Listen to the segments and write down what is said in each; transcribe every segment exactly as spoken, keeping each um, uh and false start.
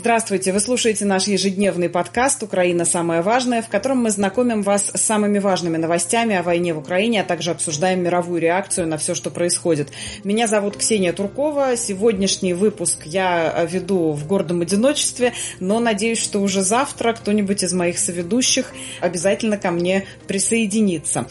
Здравствуйте! Вы слушаете наш ежедневный подкаст «Украина. Самое важное», в котором мы знакомим вас с самыми важными новостями о войне в Украине, а также обсуждаем мировую реакцию на все, что происходит. Меня зовут Ксения Туркова. Сегодняшний выпуск я веду в гордом одиночестве, но надеюсь, что уже завтра кто-нибудь из моих соведущих обязательно ко мне присоединится.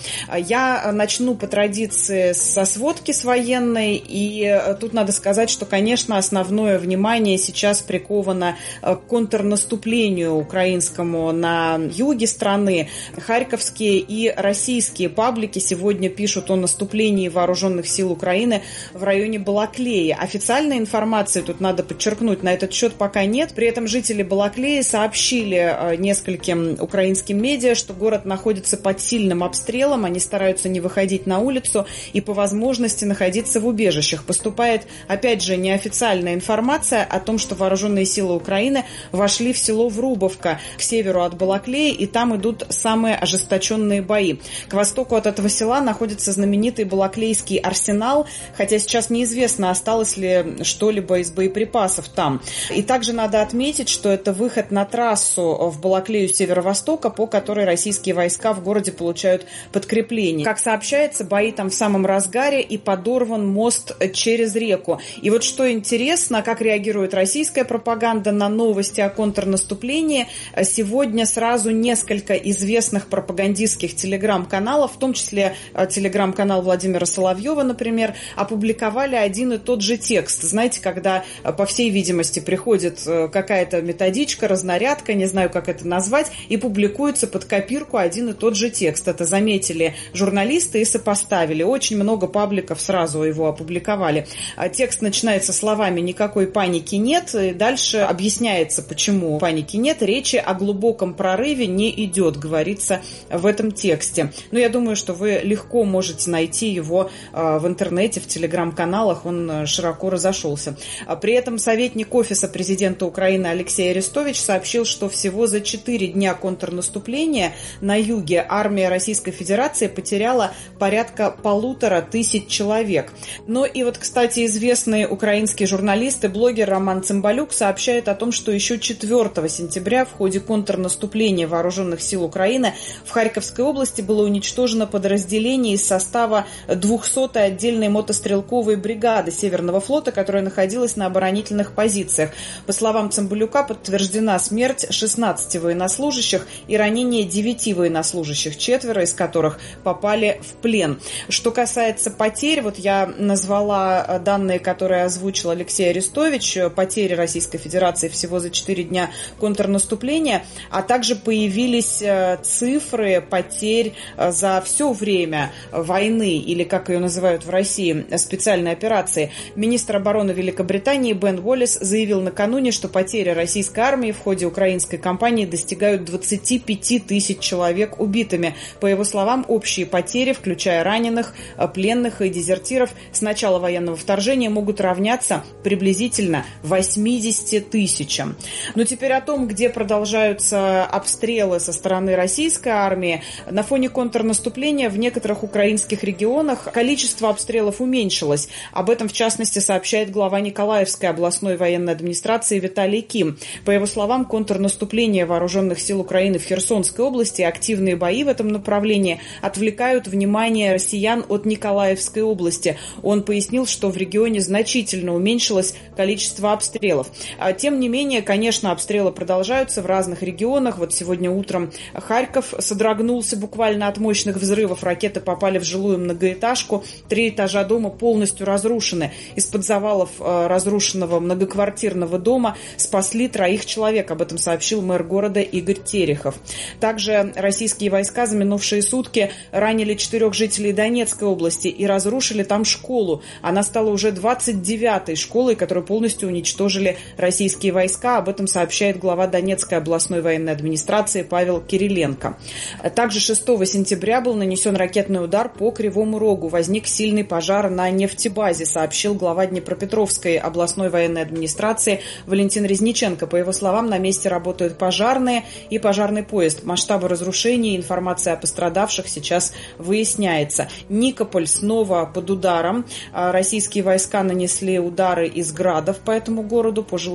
Я начну по традиции со сводки с военной, и тут надо сказать, что, конечно, основное внимание сейчас приковано к контрнаступлению украинскому на юге страны. Харьковские и российские паблики сегодня пишут о наступлении вооруженных сил Украины в районе Балаклеи. Официальной информации, тут надо подчеркнуть, на этот счет пока нет. При этом жители Балаклеи сообщили нескольким украинским медиа, что город находится под сильным обстрелом. Они стараются не выходить на улицу и по возможности находиться в убежищах. Поступает, опять же, неофициальная информация о том, что вооруженные силы Украины вошли в село Врубовка к северу от Балаклеи, и там идут самые ожесточенные бои. К востоку от этого села находится знаменитый Балаклейский арсенал, хотя сейчас неизвестно, осталось ли что-либо из боеприпасов там. И также надо отметить, что это выход на трассу в Балаклею с северо-востока, по которой российские войска в городе получают подкрепление. Как сообщается, бои там в самом разгаре, и подорван мост через реку. И вот что интересно, как реагирует российская пропаганда на новости о контрнаступлении. Сегодня сразу несколько известных пропагандистских телеграм-каналов, в том числе телеграм-канал Владимира Соловьева, например, опубликовали один и тот же текст. Знаете, когда, по всей видимости, приходит какая-то методичка, разнарядка, не знаю, как это назвать, и публикуется под копирку один и тот же текст. Это заметили журналисты и сопоставили. Очень много пабликов сразу его опубликовали. Текст начинается словами «никакой паники нет», и дальше объясняется, почему паники нет. Речи о глубоком прорыве не идет, говорится в этом тексте. Но я думаю, что вы легко можете найти его в интернете, в телеграм-каналах, он широко разошелся. При этом советник офиса президента Украины Алексей Арестович сообщил, что всего за четыре дня контрнаступления на юге армия Российской Федерации потеряла порядка полутора тысяч человек. Ну и вот, кстати, известный украинский журналист и блогер Роман Цымбалюк сообщает о том, что еще четвёртого сентября в ходе контрнаступления вооруженных сил Украины в Харьковской области было уничтожено подразделение из состава двухсотой отдельной мотострелковой бригады Северного флота, которая находилась на оборонительных позициях. По словам Цымбалюка, подтверждена смерть шестнадцати военнослужащих и ранение девяти военнослужащих, четверо из которых попали в плен. Что касается потерь, вот я назвала данные, которые озвучил Алексей Арестович, потери Российской Федерации всего за четыре дня контрнаступления, а также появились цифры потерь за все время войны, или, как ее называют в России, специальной операции. Министр обороны Великобритании Бен Уоллес заявил накануне, что потери российской армии в ходе украинской кампании достигают двадцати пяти тысяч человек убитыми. По его словам, общие потери, включая раненых, пленных и дезертиров, с начала военного вторжения могут равняться приблизительно восьмидесяти тысячам. Но теперь о том, где продолжаются обстрелы со стороны российской армии. На фоне контрнаступления в некоторых украинских регионах количество обстрелов уменьшилось. Об этом, в частности, сообщает глава Николаевской областной военной администрации Виталий Ким. По его словам, контрнаступление вооруженных сил Украины в Херсонской области и активные бои в этом направлении отвлекают внимание россиян от Николаевской области. Он пояснил, что в регионе значительно уменьшилось количество обстрелов. Тем не менее, конечно, обстрелы продолжаются в разных регионах. Вот сегодня утром Харьков содрогнулся буквально от мощных взрывов. Ракеты попали в жилую многоэтажку. Три этажа дома полностью разрушены. Из-под завалов разрушенного многоквартирного дома спасли троих человек. Об этом сообщил мэр города Игорь Терехов. Также российские войска за минувшие сутки ранили четырех жителей Донецкой области и разрушили там школу. Она стала уже двадцать девятой школой, которую полностью уничтожили российские войска. Об этом сообщает глава Донецкой областной военной администрации Павел Кириленко. Также шестого сентября был нанесен ракетный удар по Кривому Рогу. Возник сильный пожар на нефтебазе, сообщил глава Днепропетровской областной военной администрации Валентин Резниченко. По его словам, на месте работают пожарные и пожарный поезд. Масштабы разрушений и информация о пострадавших сейчас выясняется. Никополь снова под ударом. Российские войска нанесли удары из градов по этому городу, по жилым кварталам.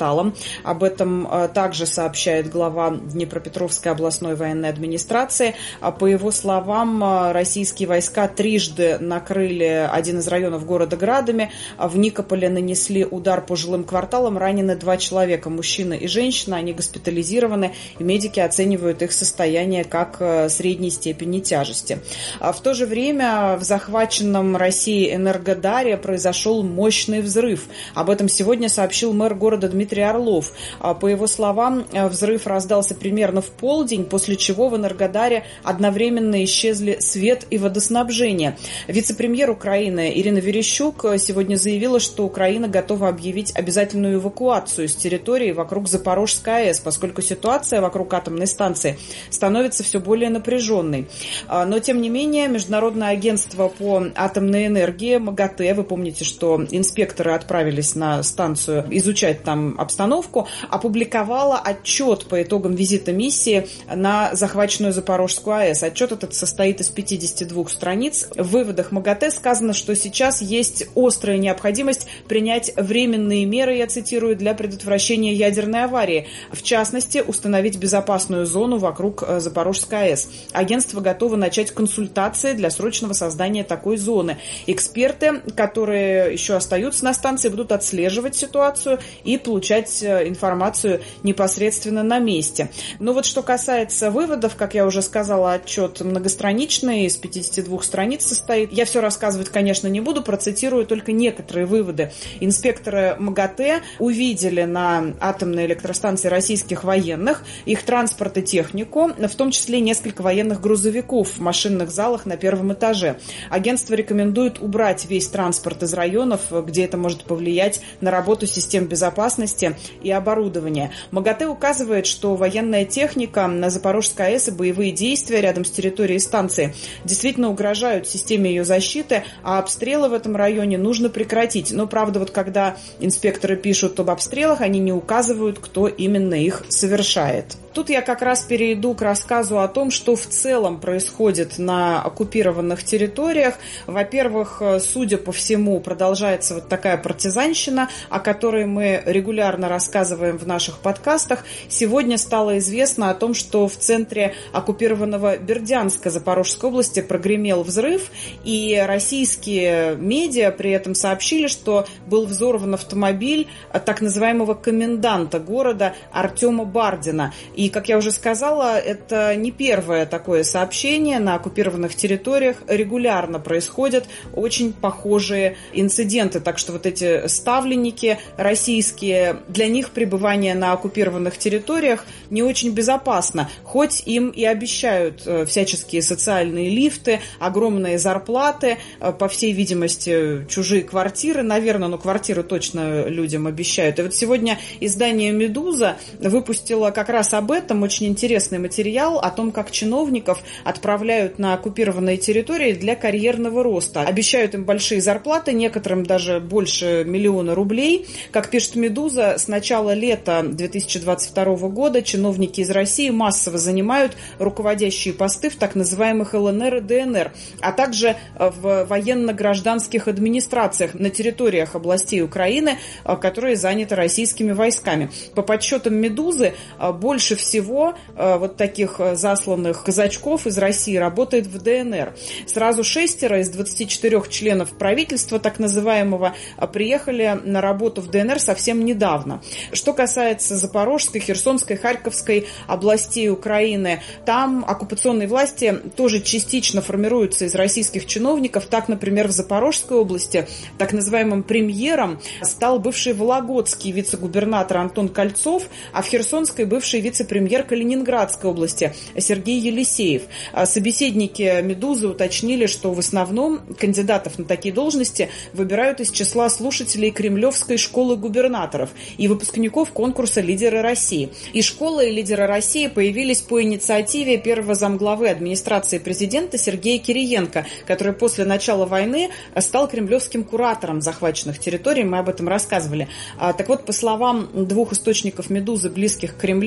кварталом. Об этом также сообщает глава Днепропетровской областной военной администрации. По его словам, российские войска трижды накрыли один из районов города градами. В Никополе нанесли удар по жилым кварталам, ранены два человека, мужчина и женщина. Они госпитализированы, и медики оценивают их состояние как средней степени тяжести. В то же время в захваченном Россией Энергодаре произошел мощный взрыв. Об этом сегодня сообщил мэр города Дмитрий Орлов. По его словам, взрыв раздался примерно в полдень, после чего в Энергодаре одновременно исчезли свет и водоснабжение. Вице-премьер Украины Ирина Верещук сегодня заявила, что Украина готова объявить обязательную эвакуацию с территории вокруг Запорожской АЭС, поскольку ситуация вокруг атомной станции становится все более напряженной. Но, тем не менее, Международное агентство по атомной энергии МАГАТЭ, вы помните, что инспекторы отправились на станцию изучать там обстановку, опубликовало отчет по итогам визита миссии на захваченную Запорожскую АЭС. Отчет этот состоит из пятидесяти двух страниц. В выводах МАГАТЭ сказано, что сейчас есть острая необходимость принять временные меры, я цитирую, для предотвращения ядерной аварии. В частности, установить безопасную зону вокруг Запорожской АЭС. Агентство готово начать консультации для срочного создания такой зоны. Эксперты, которые еще остаются на станции, будут отслеживать ситуацию и получать информацию непосредственно на месте. Но вот что касается выводов, как я уже сказала, отчет многостраничный, из пятидесяти двух страниц состоит. Я все рассказывать, конечно, не буду, процитирую только некоторые выводы. Инспекторы МАГАТЭ увидели на атомной электростанции российских военных, их транспорт и технику, в том числе несколько военных грузовиков в машинных залах на первом этаже. Агентство рекомендует убрать весь транспорт из районов, где это может повлиять на работу систем безопасности и оборудования. МАГАТЭ указывает, что военная техника на Запорожской АЭС и боевые действия рядом с территорией станции действительно угрожают системе ее защиты, а обстрелы в этом районе нужно прекратить. Но, правда, вот когда инспекторы пишут об обстрелах, они не указывают, кто именно их совершает. Тут я как раз перейду к рассказу о том, что в целом происходит на оккупированных территориях. Во-первых, судя по всему, продолжается вот такая партизанщина, о которой мы регулярно рассказываем в наших подкастах. Сегодня стало известно о том, что в центре оккупированного Бердянска Запорожской области прогремел взрыв, и российские медиа при этом сообщили, что был взорван автомобиль так называемого коменданта города Артема Бардина. И, как я уже сказала, это не первое такое сообщение. На оккупированных территориях регулярно происходят очень похожие инциденты. Так что вот эти ставленники российские, для них пребывание на оккупированных территориях не очень безопасно. Хоть им и обещают всяческие социальные лифты, огромные зарплаты, по всей видимости, чужие квартиры. Наверное, но квартиры точно людям обещают. И вот сегодня издание «Медуза» выпустило как раз об этом очень интересный материал о том, как чиновников отправляют на оккупированные территории для карьерного роста. Обещают им большие зарплаты, некоторым даже больше миллиона рублей. Как пишет «Медуза», с начала лета две тысячи двадцать второго года чиновники из России массово занимают руководящие посты в так называемых эл эн эр и дэ эн эр, а также в военно-гражданских администрациях на территориях областей Украины, которые заняты российскими войсками. По подсчетам «Медузы», больше всего всего вот таких засланных казачков из России работает в дэ эн эр. Сразу шестеро из двадцати четырёх членов правительства, так называемого, приехали на работу в дэ эн эр совсем недавно. Что касается Запорожской, Херсонской, Харьковской областей Украины, там оккупационные власти тоже частично формируются из российских чиновников. Так, например, в Запорожской области так называемым премьером стал бывший вологодский вице-губернатор Антон Кольцов, а в Херсонской бывший вице-премьер Калининградской области Сергей Елисеев. Собеседники «Медузы» уточнили, что в основном кандидатов на такие должности выбирают из числа слушателей Кремлевской школы губернаторов и выпускников конкурса «Лидеры России». И школы «Лидеры России» появились по инициативе первого замглавы администрации президента Сергея Кириенко, который после начала войны стал кремлевским куратором захваченных территорий. Мы об этом рассказывали. Так вот, по словам двух источников «Медузы», близких к Кремлю,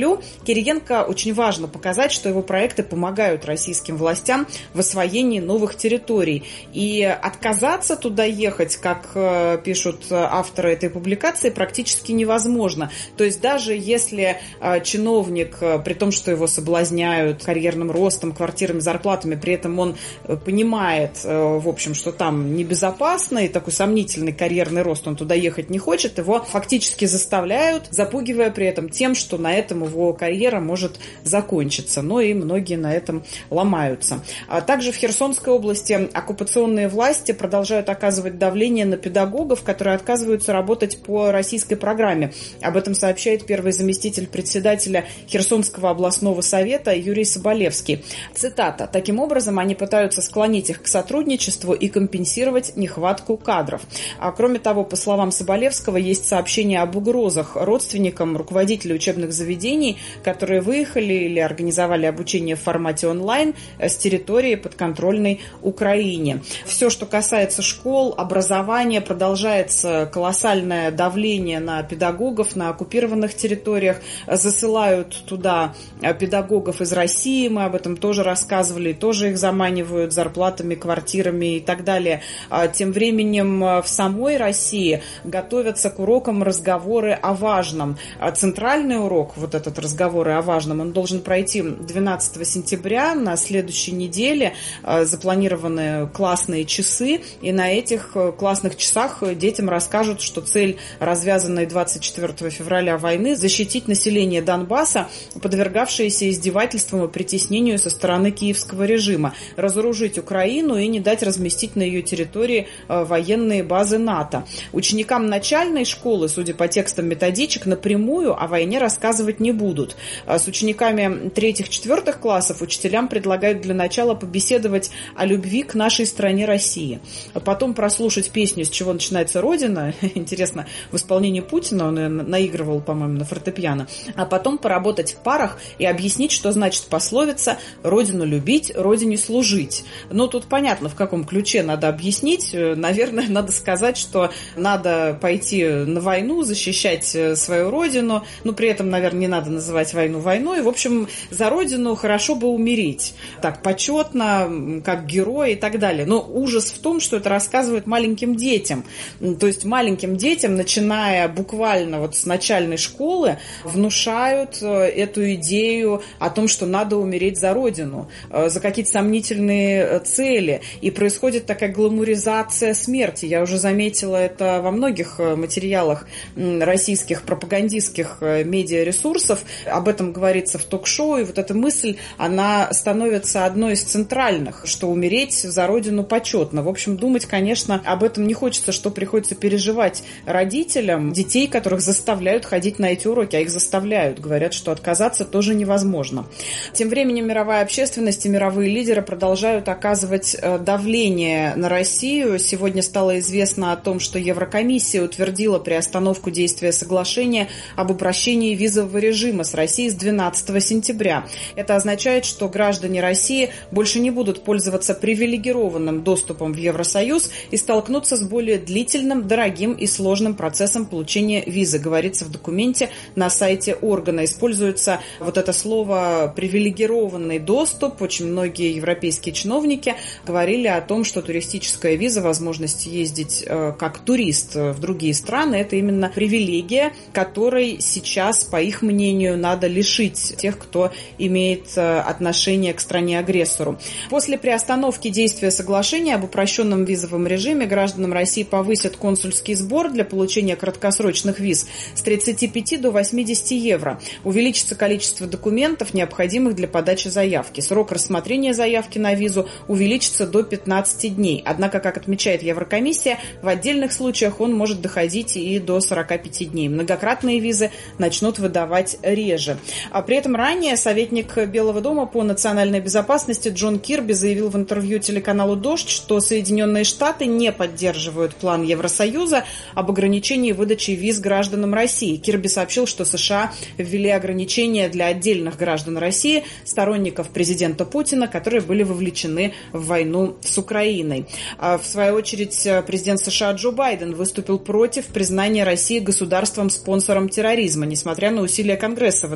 Кириенко очень важно показать, что его проекты помогают российским властям в освоении новых территорий. И отказаться туда ехать, как пишут авторы этой публикации, практически невозможно. То есть даже если чиновник, при том, что его соблазняют карьерным ростом, квартирами, зарплатами, при этом он понимает, в общем, что там небезопасно, и такой сомнительный карьерный рост, он туда ехать не хочет, его фактически заставляют, запугивая при этом тем, что на этом его карьера может закончиться. Но и многие на этом ломаются. А также в Херсонской области оккупационные власти продолжают оказывать давление на педагогов, которые отказываются работать по российской программе. Об этом сообщает первый заместитель председателя Херсонского областного совета Юрий Соболевский. Цитата. «Таким образом, они пытаются склонить их к сотрудничеству и компенсировать нехватку кадров». А кроме того, по словам Соболевского, есть сообщения об угрозах родственникам руководителей учебных заведений, которые выехали или организовали обучение в формате онлайн с территории подконтрольной Украине. Все, что касается школ, образования, продолжается колоссальное давление на педагогов на оккупированных территориях. Засылают туда педагогов из России, мы об этом тоже рассказывали, тоже их заманивают зарплатами, квартирами и так далее. Тем временем в самой России готовятся к урокам разговоры о важном. Центральный урок, вот этот разговоры о важном, он должен пройти двенадцатого сентября, на следующей неделе. Запланированы классные часы, и на этих классных часах детям расскажут, что цель развязанной двадцать четвёртого февраля войны – защитить население Донбасса, подвергавшееся издевательствам и притеснению со стороны киевского режима, разоружить Украину и не дать разместить на ее территории военные базы НАТО. Ученикам начальной школы, судя по текстам методичек, напрямую о войне рассказывать не будут. С учениками третьих-четвертых классов учителям предлагают для начала побеседовать о любви к нашей стране России. Потом прослушать песню «С чего начинается Родина». Интересно, в исполнении Путина он ее наигрывал, по-моему, на фортепиано. А потом поработать в парах и объяснить, что значит пословица «Родину любить, Родине служить». Ну, тут понятно, в каком ключе надо объяснить. Наверное, надо сказать, что надо пойти на войну, защищать свою Родину. Ну, при этом, наверное, не надо называть войну войной. В общем, за Родину хорошо бы умереть. Так, почетно, как герой и так далее. Но ужас в том, что это рассказывают маленьким детям. То есть маленьким детям, начиная буквально вот с начальной школы, внушают эту идею о том, что надо умереть за Родину, за какие-то сомнительные цели. И происходит такая гламуризация смерти. Я уже заметила это во многих материалах российских пропагандистских медиаресурсов. Об этом говорится в ток-шоу. И вот эта мысль, она становится одной из центральных, что умереть за Родину почетно. В общем, думать, конечно, об этом не хочется, что приходится переживать родителям детей, которых заставляют ходить на эти уроки, а их заставляют. Говорят, что отказаться тоже невозможно. Тем временем мировая общественность и мировые лидеры продолжают оказывать давление на Россию. Сегодня стало известно о том, что Еврокомиссия утвердила приостановку действия соглашения об упрощении визового режима с Россией с двенадцатого сентября. Это означает, что граждане России больше не будут пользоваться привилегированным доступом в Евросоюз и столкнуться с более длительным, дорогим и сложным процессом получения визы, говорится в документе на сайте органа. Используется вот это слово «привилегированный доступ». Очень многие европейские чиновники говорили о том, что туристическая виза, возможность ездить э, как турист в другие страны, это именно привилегия, которой сейчас, по их мнению, надо лишить тех, кто имеет э, отношение к стране-агрессору. После приостановки действия соглашения об упрощенном визовом режиме гражданам России повысят консульский сбор для получения краткосрочных виз с тридцати пяти до восьмидесяти евро. Увеличится количество документов, необходимых для подачи заявки. Срок рассмотрения заявки на визу увеличится до пятнадцати дней. Однако, как отмечает Еврокомиссия, в отдельных случаях он может доходить и до сорока пяти дней. Многократные визы начнут выдавать реже. А при этом ранее советник Белого дома по национальной безопасности Джон Кирби заявил в интервью телеканалу «Дождь», что Соединенные Штаты не поддерживают план Евросоюза об ограничении выдачи виз гражданам России. Кирби сообщил, что США ввели ограничения для отдельных граждан России, сторонников президента Путина, которые были вовлечены в войну с Украиной. В свою очередь, президент США Джо Байден выступил против признания России государством-спонсором терроризма, несмотря на усилия Конгресса в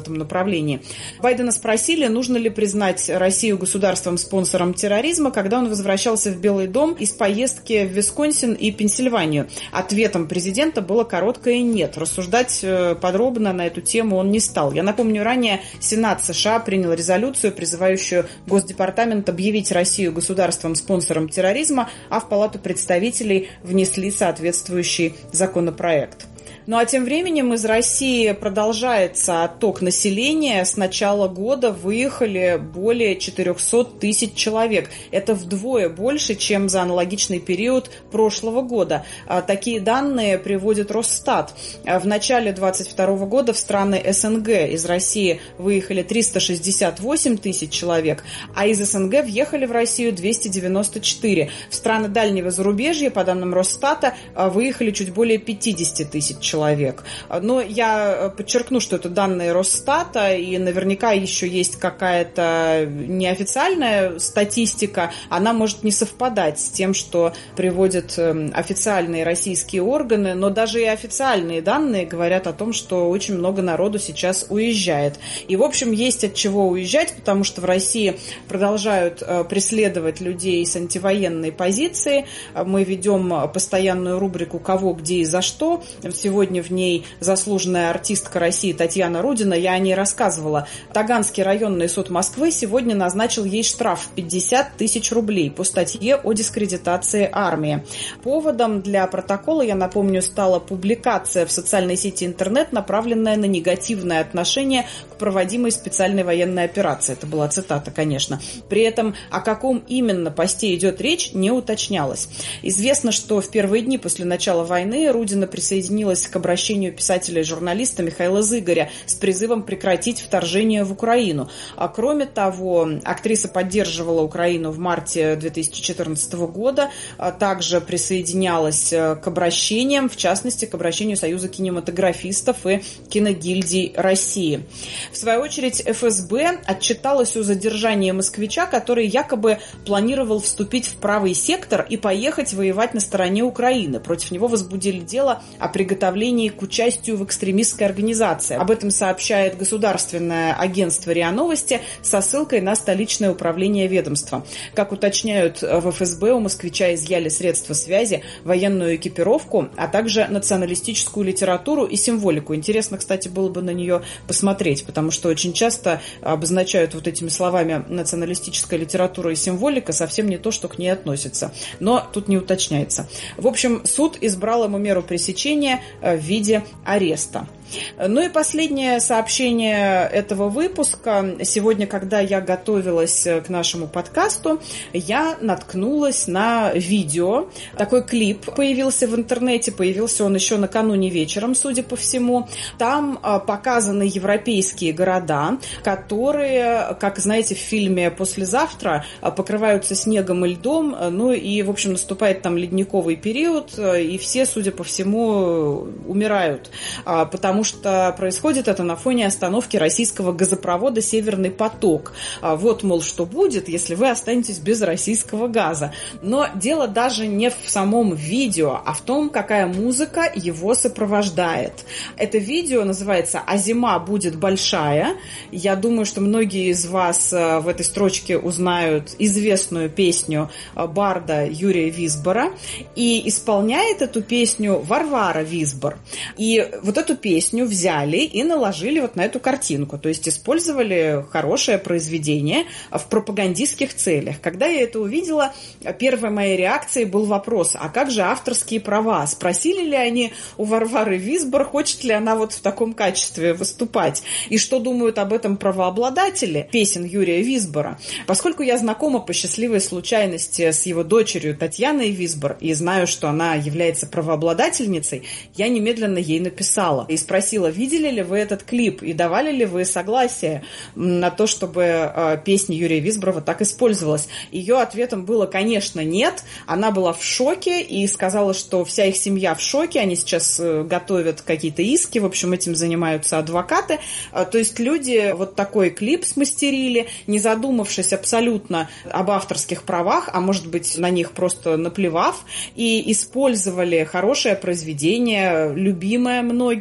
этом направлении. Байдена спросили, нужно ли признать Россию государством-спонсором терроризма, когда он возвращался в Белый дом из поездки в Висконсин и Пенсильванию. Ответом президента было короткое «нет». Рассуждать подробно на эту тему он не стал. Я напомню, ранее Сенат США принял резолюцию, призывающую Госдепартамент объявить Россию государством-спонсором терроризма, а в Палату представителей внесли соответствующий законопроект. Ну а тем временем из России продолжается отток населения. С начала года выехали более четыреста тысяч человек. Это вдвое больше, чем за аналогичный период прошлого года. Такие данные приводит Росстат. В начале двадцать второго года в страны СНГ из России выехали триста шестьдесят восемь тысяч человек, а из СНГ въехали в Россию двести девяносто четыре. В страны дальнего зарубежья, по данным Росстата, выехали чуть более пятьдесят тысяч человек. человек. Но я подчеркну, что это данные Росстата, и наверняка еще есть какая-то неофициальная статистика. Она может не совпадать с тем, что приводят официальные российские органы, но даже и официальные данные говорят о том, что очень много народу сейчас уезжает. И, в общем, есть от чего уезжать, потому что в России продолжают преследовать людей с антивоенной позиции. Мы ведем постоянную рубрику «Кого, где и за что». Сегодня в ней заслуженная артистка России Татьяна Рудина, я о ней рассказывала. Таганский районный суд Москвы сегодня назначил ей штраф в пятьдесят тысяч рублей по статье о дискредитации армии. Поводом для протокола, я напомню, стала публикация в социальной сети интернет, направленная на негативное отношение к проводимой специальной военной операции. Это была цитата, конечно. При этом о каком именно посте идет речь, не уточнялось. Известно, что в первые дни после начала войны Рудина присоединилась к обращению писателя и журналиста Михаила Зыгоря с призывом прекратить вторжение в Украину. А кроме того, актриса поддерживала Украину в марте две тысячи четырнадцатого года, а также присоединялась к обращениям, в частности, к обращению Союза кинематографистов и киногильдий России. В свою очередь, эф эс бэ отчиталась о задержании москвича, который якобы планировал вступить в правый сектор и поехать воевать на стороне Украины. Против него возбудили дело о приготовлении к участию в экстремистской организации. Об этом сообщает государственное агентство РИА Новости со ссылкой на столичное управление ведомства. Как уточняют в эф эс бэ, у москвича изъяли средства связи, военную экипировку, а также националистическую литературу и символику. Интересно, кстати, было бы на нее посмотреть, потому что очень часто обозначают вот этими словами националистическая литература и символика совсем не то, что к ней относится. Но тут не уточняется. В общем, суд избрал ему меру пресечения в виде ареста. Ну и последнее сообщение этого выпуска. Сегодня, когда я готовилась к нашему подкасту, я наткнулась на видео. Такой клип появился в интернете, появился он еще накануне вечером, судя по всему. Там показаны европейские города, которые, как знаете, в фильме «Послезавтра» покрываются снегом и льдом, ну и, в общем, наступает там ледниковый период, и все, судя по всему, умирают, потому что происходит это на фоне остановки российского газопровода «Северный поток». Вот, мол, что будет, если вы останетесь без российского газа. Но дело даже не в самом видео, а в том, какая музыка его сопровождает. Это видео называется «А зима будет большая». Я думаю, что многие из вас в этой строчке узнают известную песню барда Юрия Висбора. И исполняет эту песню Варвара Висбор. И вот эту песню взяли и наложили вот на эту картинку. То есть использовали хорошее произведение в пропагандистских целях. Когда я это увидела, первой моей реакцией был вопрос: а как же авторские права? Спросили ли они у Варвары Висбор, хочет ли она вот в таком качестве выступать? И что думают об этом правообладатели песен Юрия Висбора? Поскольку я знакома по счастливой случайности с его дочерью Татьяной Висбор и знаю, что она является правообладательницей, я немедленно ей написала и спросила: видели ли вы этот клип и давали ли вы согласие на то, чтобы э, песня Юрия Висбора так использовалась? Ее ответом было, конечно, нет. Она была в шоке и сказала, что вся их семья в шоке. Они сейчас э, готовят какие-то иски. В общем, этим занимаются адвокаты. Э, то есть люди вот такой клип смастерили, не задумавшись абсолютно об авторских правах, а может быть, на них просто наплевав, и использовали хорошее произведение, любимое многими,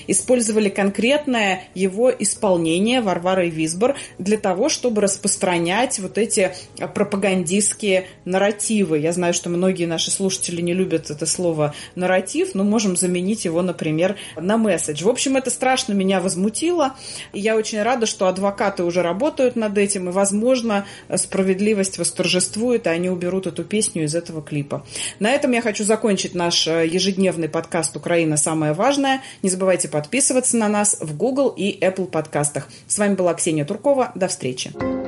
использовали конкретное его исполнение Варвары Висбор для того, чтобы распространять вот эти пропагандистские нарративы. Я знаю, что многие наши слушатели не любят это слово «нарратив», но можем заменить его, например, на месседж. В общем, это страшно меня возмутило, и я очень рада, что адвокаты уже работают над этим, и, возможно, справедливость восторжествует, и они уберут эту песню из этого клипа. На этом я хочу закончить наш ежедневный подкаст «Украина. Самое важное». Не забывайте подписываться на нас в Google и Apple подкастах. С вами была Ксения Туркова. До встречи.